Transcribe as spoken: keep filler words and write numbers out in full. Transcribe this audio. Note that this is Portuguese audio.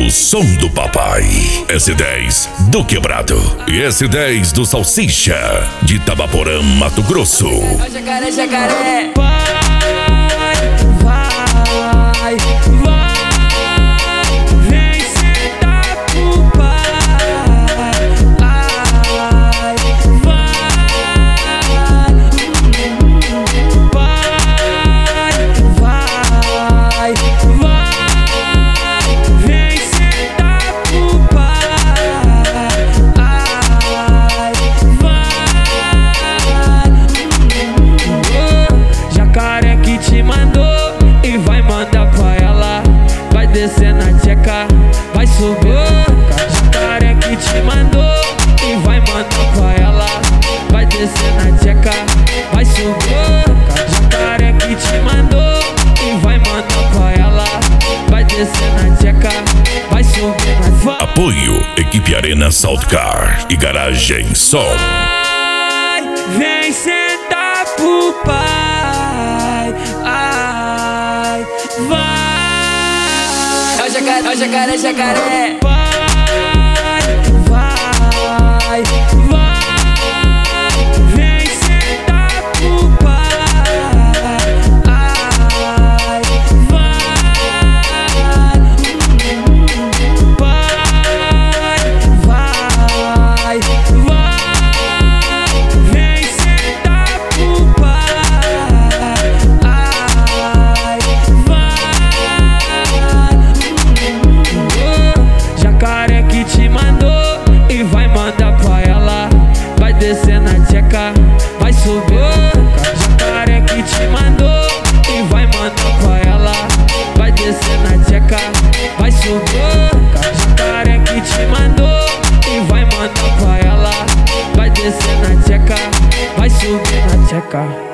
o som do papai. S dez do Quebrado e S dez do Salsicha, de Itabaporã, Mato Grosso. Jacaré, jacaré. Vai, vai, vai. Vem sentar pro pai. Ai, vai. Vai, vai, vai. Vem sentar pro pai. Ai, vai. Jacaré que te mandou e vai mandar pra ela. Vai descer na tcheca, vai subir. Jacaré que te mandou e vai mandar pra ela. Vai descer na tcheca, vai subir. Jacaré que te mandou e vai mandar pra ela. Vai descer na tcheca, vai subir. Vai. Apoio Equipe Arena Soundcar e Garagem Som. Ai, vem sentar pro pai. Ai, vai. É o jacaré, é o jacaré, jacaré. Vai, vai, vai. Vem sentar pro pai. Ai, vai. Vai, vai, vai. Vem sentar pro pai. Ai, vai. Jacaré que te mandou e vai mandar pra ela. Vai descer na tcheca, vai subir. Jacaré que te mandou e vai mandar pra ela. Vai descer na tcheca, vai subir. Jacaré que te mandou e vai mandar pra ela. Vai descer na tcheca, vai subir na tcheca.